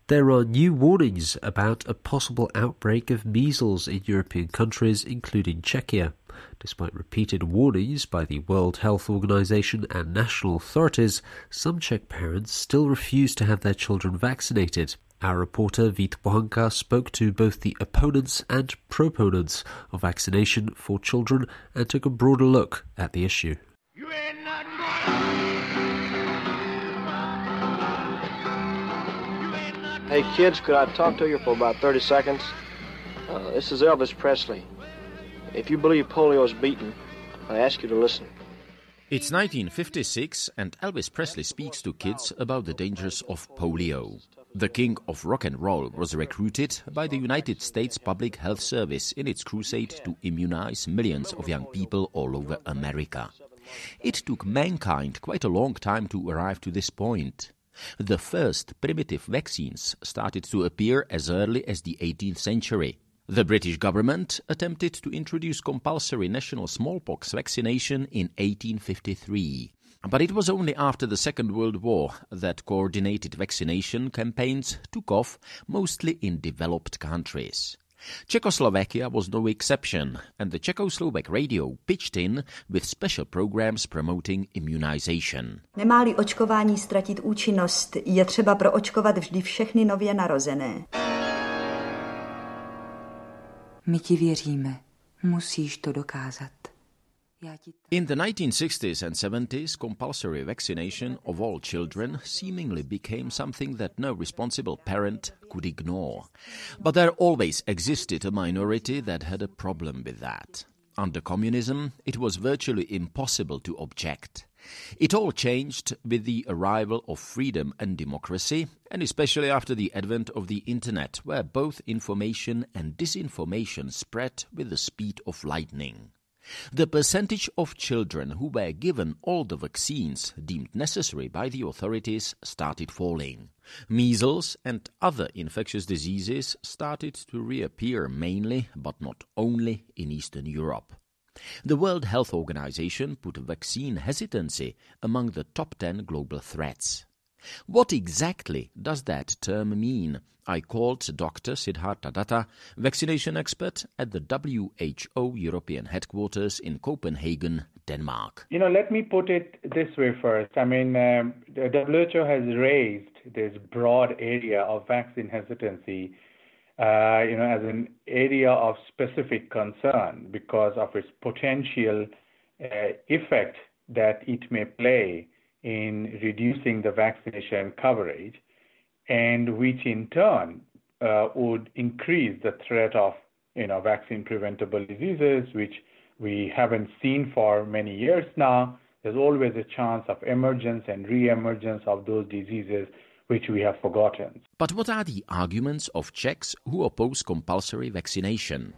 There are new warnings about a possible outbreak of measles in European countries, including Czechia. Despite repeated warnings by the World Health Organization and national authorities, some Czech parents still refuse to have their children vaccinated. Our reporter Vít Pohanka spoke to both the opponents and proponents of vaccination for children and took a broader look at the issue. Hey kids, could I talk to you for about 30 seconds? This is Elvis Presley. If you believe polio is beaten, I ask you to listen. It's 1956 and Elvis Presley speaks to kids about the dangers of polio. The king of rock and roll was recruited by the United States Public Health Service in its crusade to immunize millions of young people all over America. It took mankind quite a long time to arrive to this point. The first primitive vaccines started to appear as early as the 18th century. The British government attempted to introduce compulsory national smallpox vaccination in 1853. But it was only after the Second World War that coordinated vaccination campaigns took off, mostly in developed countries. Czechoslovakia was no exception, and the Czechoslovak radio pitched in with special programs promoting immunization. Nemá-li očkování ztratit účinnost, je třeba proočkovat vždy všechny nově narozené. My ti věříme. Musíš to dokázat. In the 1960s and 70s, compulsory vaccination of all children seemingly became something that no responsible parent could ignore. But there always existed a minority that had a problem with that. Under communism, it was virtually impossible to object. It all changed with the arrival of freedom and democracy, and especially after the advent of the internet, where both information and disinformation spread with the speed of lightning. The percentage of children who were given all the vaccines deemed necessary by the authorities started falling. Measles and other infectious diseases started to reappear mainly, but not only, in Eastern Europe. The World Health Organization put vaccine hesitancy among the top 10 global threats. What exactly does that term mean? I called Dr. Siddhartha Datta, vaccination expert at the WHO European headquarters in Copenhagen, Denmark. Let me put it this way first. The WHO has raised this broad area of vaccine hesitancy, as an area of specific concern because of its potential effect that it may play in reducing the vaccination coverage, and which in turn would increase the threat of vaccine-preventable diseases, which we haven't seen for many years now. There's always a chance of emergence and re-emergence of those diseases which we have forgotten. But what are the arguments of Czechs who oppose compulsory vaccination?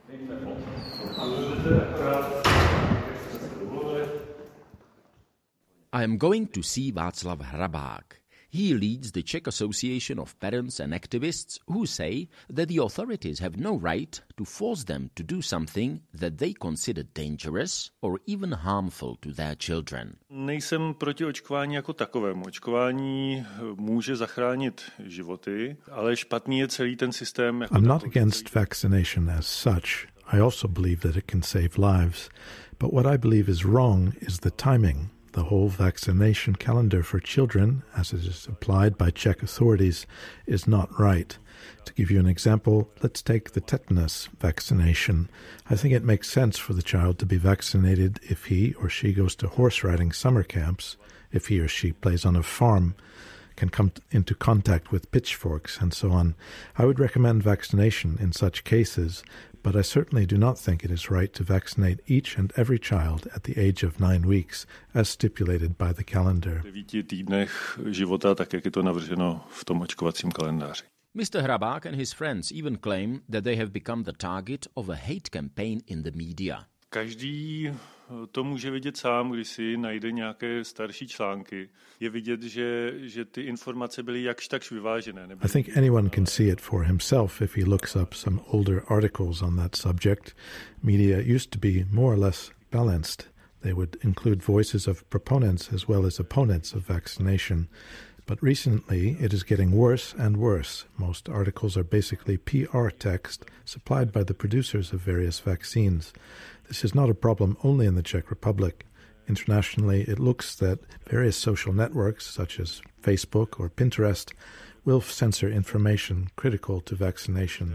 I am going to see Václav Hrabák. He leads the Czech Association of Parents and Activists who say that the authorities have no right to force them to do something that they consider dangerous or even harmful to their children. Nejsem proti očkování jako takovému. Očkování může zachránit životy, ale špatný je celý ten systém. I'm not against vaccination as such. I also believe that it can save lives. But what I believe is wrong is the timing. The whole vaccination calendar for children, as it is applied by Czech authorities, is not right. To give you an example, let's take the tetanus vaccination. I think it makes sense for the child to be vaccinated if he or she goes to horse riding summer camps, if he or she plays on a farm, can come into contact with pitchforks, and so on. I would recommend vaccination in such cases, but I certainly do not think it is right to vaccinate each and every child at the age of 9 weeks, as stipulated by the calendar. 9 týdnech života, tak jak je to navrženo v tom očkovacím kalendáři. Mr. Hrabák and his friends even claim that they have become the target of a hate campaign in the media. Každý to může vidět sám, když si najde nějaké starší články. Je vidět, že ty informace byly jakž takž vyvážené. I think anyone can see it for himself if he looks up some older articles on that subject. Media used to be more or less balanced. They would include voices of proponents as well as opponents of vaccination. But recently, it is getting worse and worse. Most articles are basically PR text supplied by the producers of various vaccines. This is not a problem only in the Czech Republic. Internationally, it looks that various social networks, such as Facebook or Pinterest, will censor information critical to vaccination.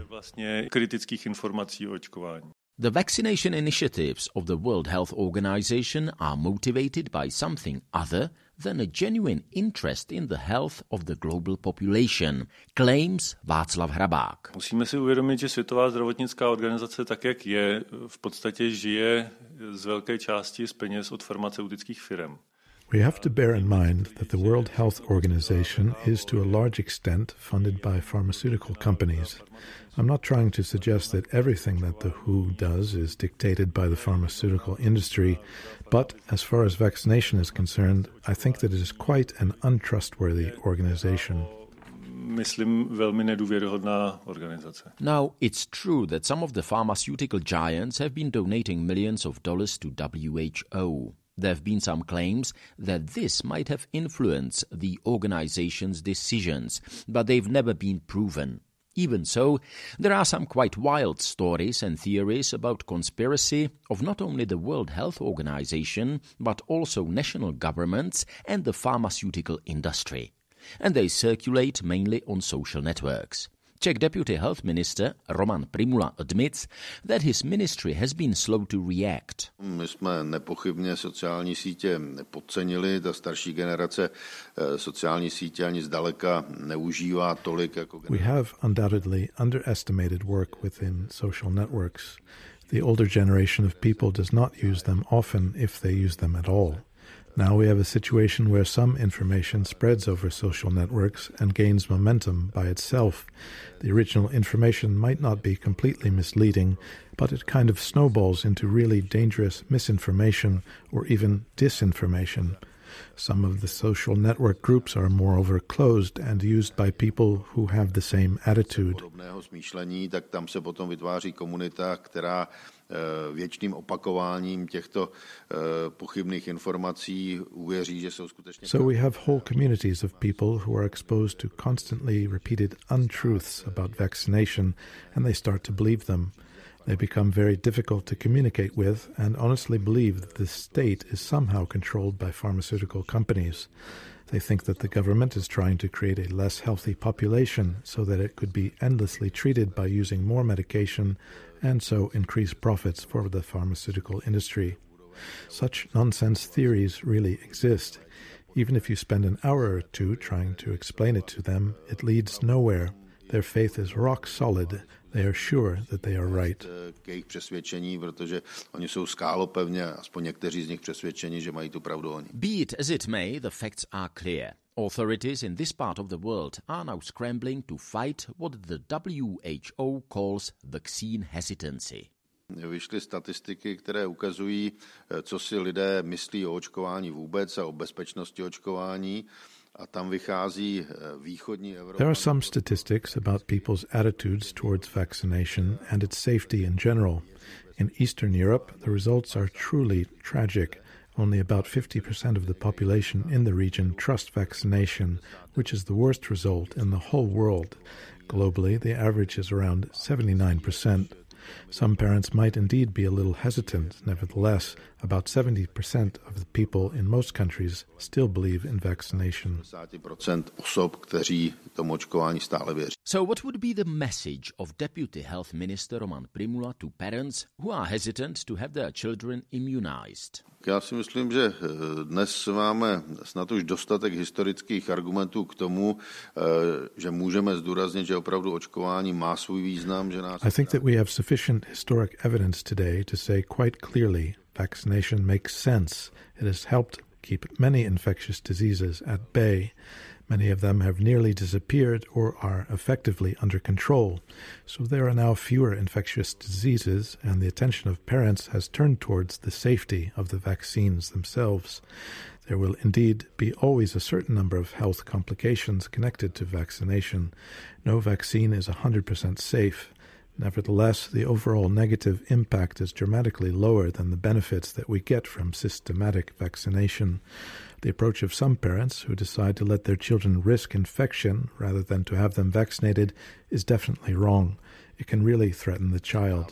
The vaccination initiatives of the World Health Organization are motivated by something other than a genuine interest in the health of the global population, claims Václav Hrabák. Musíme si uvědomit, že Světová zdravotnická organizace, tak jak je, v podstatě žije z velké části z peněz od farmaceutických firm. We have to bear in mind that the World Health Organization is to a large extent funded by pharmaceutical companies. I'm not trying to suggest that everything that the WHO does is dictated by the pharmaceutical industry, but as far as vaccination is concerned, I think that it is quite an untrustworthy organization. Myslím, velmi nedůvěryhodná organizace. Now, it's true that some of the pharmaceutical giants have been donating millions of dollars to WHO. There have been some claims that this might have influenced the organization's decisions, but they've never been proven. Even so, there are some quite wild stories and theories about conspiracy of not only the World Health Organization, but also national governments and the pharmaceutical industry. And they circulate mainly on social networks. Czech Deputy Health Minister Roman Prymula admits that his ministry has been slow to react. My jsme nepochybně sociální sítě podcenili, ta starší generace sociální sítě ani zdaleka neužívá tolik jako We have undoubtedly underestimated work within social networks. The older generation of people does not use them often if they use them at all. Now we have a situation where some information spreads over social networks and gains momentum by itself. The original information might not be completely misleading, but it kind of snowballs into really dangerous misinformation or even disinformation. Some of the social network groups are moreover closed and used by people who have the same attitude. Tak tam se potom vytváří komunita, která věčným opakováním těchto pochybných informací uvěří, že jsou skutečně. So we have whole communities of people who are exposed to constantly repeated untruths about vaccination, and they start to believe them. They become very difficult to communicate with and honestly believe that the state is somehow controlled by pharmaceutical companies. They think that the government is trying to create a less healthy population so that it could be endlessly treated by using more medication and so increase profits for the pharmaceutical industry. Such nonsense theories really exist. Even if you spend an hour or two trying to explain it to them, it leads nowhere. Their faith is rock solid. They are sure that they are right. K jejich přesvědčení, protože oni jsou skálopevně, aspoň někteří z nich přesvědčeni, že mají tu pravdu oni. Be it as it may, the facts are clear. Authorities in this part of the world are now scrambling to fight what the WHO calls vaccine hesitancy. Vyšly statistiky, které ukazují, co si lidé myslí o očkování vůbec a o bezpečnosti očkování. There are some statistics about people's attitudes towards vaccination and its safety in general. In Eastern Europe, the results are truly tragic. Only about 50% of the population in the region trust vaccination, which is the worst result in the whole world. Globally, the average is around 79%. Some parents might indeed be a little hesitant. Nevertheless, about 70% of the people in most countries still believe in vaccination. So what would be the message of Deputy Health Minister Roman Prymula to parents who are hesitant to have their children immunized? Já si myslím, že dnes máme snad už dostatek historických argumentů k tomu, že můžeme zdůraznit, že opravdu očkování má svůj význam, že nás. I think that we have sufficient historic evidence today to say quite clearly vaccination makes sense. It has helped keep many infectious diseases at bay. Many of them have nearly disappeared or are effectively under control. So there are now fewer infectious diseases, and the attention of parents has turned towards the safety of the vaccines themselves. There will indeed be always a certain number of health complications connected to vaccination. No vaccine is 100% safe. Nevertheless, the overall negative impact is dramatically lower than the benefits that we get from systematic vaccination. The approach of some parents who decide to let their children risk infection rather than to have them vaccinated is definitely wrong. It can really threaten the child.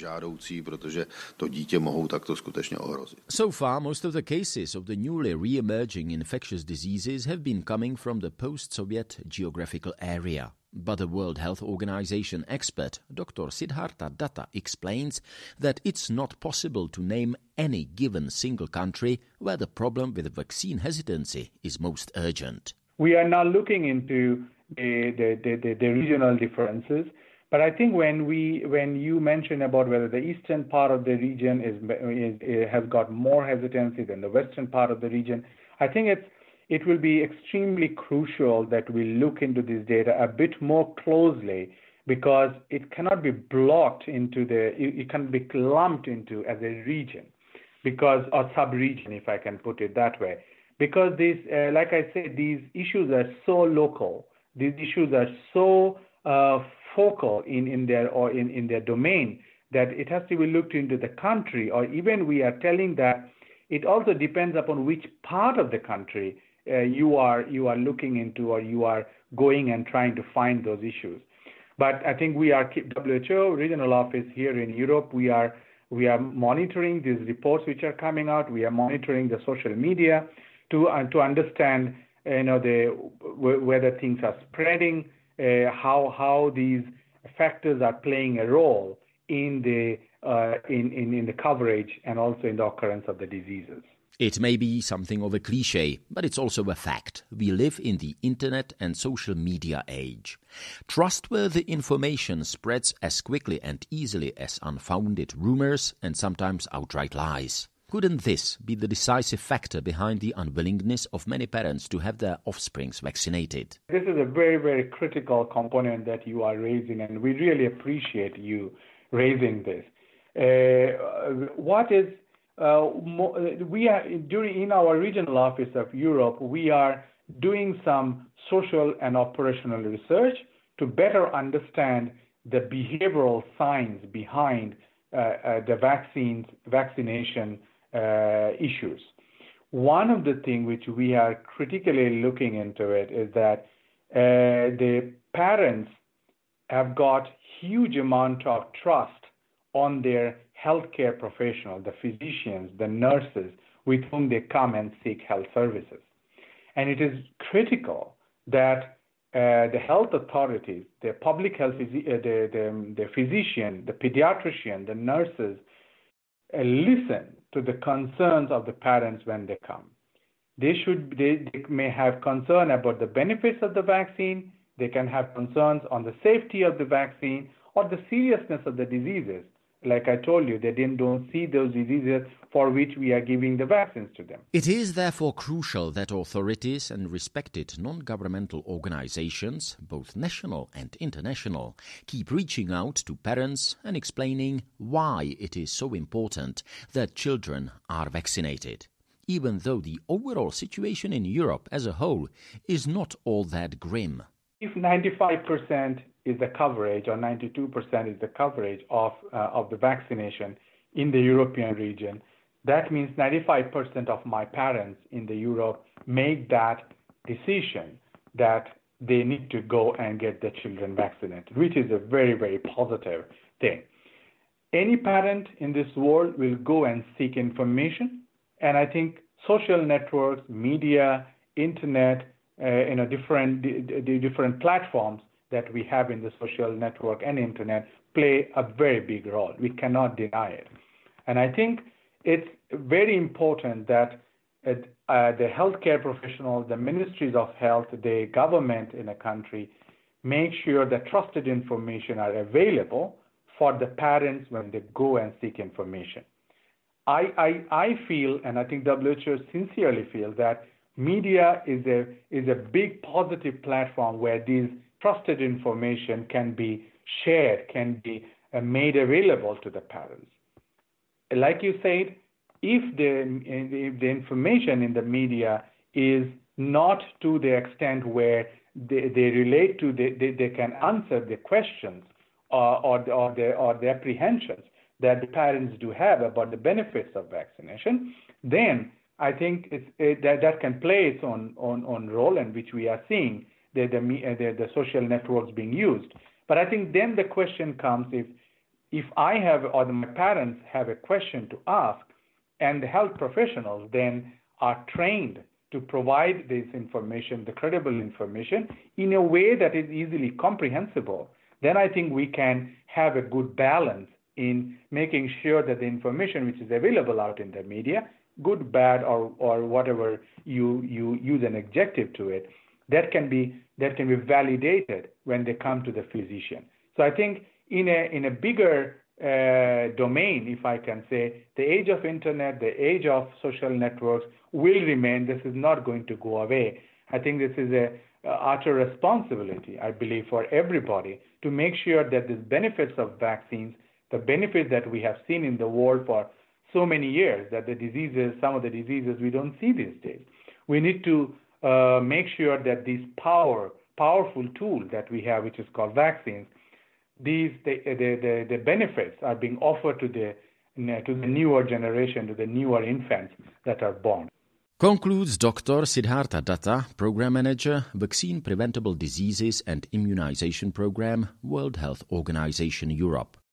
So far, most of the cases of the newly re-emerging infectious diseases have been coming from the post-Soviet geographical area. But the World Health Organization expert, Dr. Siddhartha Datta, explains that it's not possible to name any given single country where the problem with vaccine hesitancy is most urgent. We are now looking into the regional differences. But I think when you mention about whether the eastern part of the region has got more hesitancy than the western part of the region, I think it will be extremely crucial that we look into this data a bit more closely, because it cannot be blocked into it can be lumped into as a region, or sub-region, if I can put it that way. Because like I said, these issues are so local. These issues are so focal in their domain that it has to be looked into the country, or even we are telling that it also depends upon which part of the country you are looking into, or you are going and trying to find those issues. But I think WHO regional office here in Europe, we are monitoring these reports which are coming out. We are monitoring the social media to understand whether things are spreading, how these factors are playing a role in the coverage and also in the occurrence of the diseases. It may be something of a cliché, but it's also a fact. We live in the internet and social media age. Trustworthy information spreads as quickly and easily as unfounded rumors and sometimes outright lies. Couldn't this be the decisive factor behind the unwillingness of many parents to have their offsprings vaccinated? This is a very, very critical component that you are raising, and we really appreciate you raising this. In our regional office of Europe, we are doing some social and operational research to better understand the behavioral science behind the vaccination issues. One of the things which we are critically looking into it is that the parents have got huge amount of trust on their healthcare professionals, the physicians, the nurses with whom they come and seek health services. And it is critical that the health authorities, the public health, the physician, the pediatrician, the nurses, listen to the concerns of the parents when they come. They may have concern about the benefits of the vaccine. They can have concerns on the safety of the vaccine or the seriousness of the diseases. Like I told you, they don't see those diseases for which we are giving the vaccines to them. It is therefore crucial that authorities and respected non-governmental organizations, both national and international, keep reaching out to parents and explaining why it is so important that children are vaccinated, even though the overall situation in Europe as a whole is not all that grim. If 95% is the coverage, or 92% is the coverage of the vaccination in the European region, that means 95% of my parents in the Europe make that decision that they need to go and get their children vaccinated, which is a very, very positive thing. Any parent in this world will go and seek information, and I think social networks, media, internet, different platforms that we have in the social network and internet play a very big role. We cannot deny it. And I think it's very important that the healthcare professionals, the ministries of health, the government in a country make sure that trusted information are available for the parents when they go and seek information. I feel, and I think WHO sincerely feels, that media is a big positive platform where these trusted information can be shared, can be made available to the parents. Like you said, if the information in the media is not to the extent where they relate to, they can answer the questions or the apprehensions that the parents do have about the benefits of vaccination, then I think that can play its own role, in which we are seeing the social networks being used. But I think then the question comes, if I have, or my parents have a question to ask, and the health professionals then are trained to provide this information, the credible information, in a way that is easily comprehensible, then I think we can have a good balance in making sure that the information which is available out in the media, good, bad, or whatever you use an adjective to it, that can be validated when they come to the physician. So I think in a bigger domain, if I can say, the age of internet, the age of social networks will remain. This is not going to go away. I think this is a utter responsibility, I believe, for everybody to make sure that the benefits of vaccines, the benefits that we have seen in the world for so many years, that some of the diseases we don't see these days. We need to make sure that this powerful tool that we have, which is called vaccines, the benefits are being offered to the newer generation, to the newer infants that are born. Concludes Dr. Siddhartha Datta, Program Manager, Vaccine Preventable Diseases and Immunization Program, World Health Organization Europe.